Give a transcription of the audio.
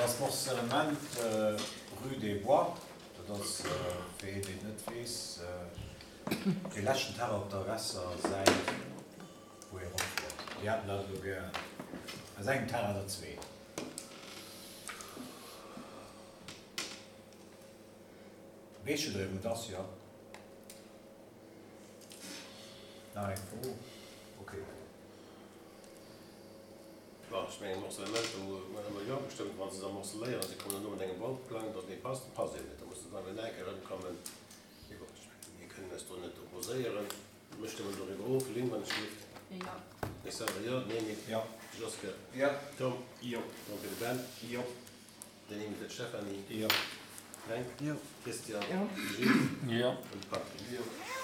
das Postament Rue des Bois, das für den nicht weiß, die letzten Tage auf der Wasser seit wo ihr rumfährt. Die hatten also einen Tag oder zwei. Weißt du drüben das, ja? Nein, oh, okay. Ja, ich meine, noch so ein Mensch, wenn man ja bestimmt, wenn sie dann muss lehren, sie kommen nur mit einem Waldplan, das nicht passt, passt nicht. Da musst du dann mit Neckern kommen. Wir können das doch nicht opposieren. Möchte man darüber auflegen, wenn es schläft? Ja. Ich sage ja, nehme ich. Ja. Joske. Ja. Tom. Ja. Danke, Ben. Ja. Dann nehme ich den Stefanie. Ja. Frank. Ja. Christian. Ja. Gilles. Ja. Und Patrick. Ja.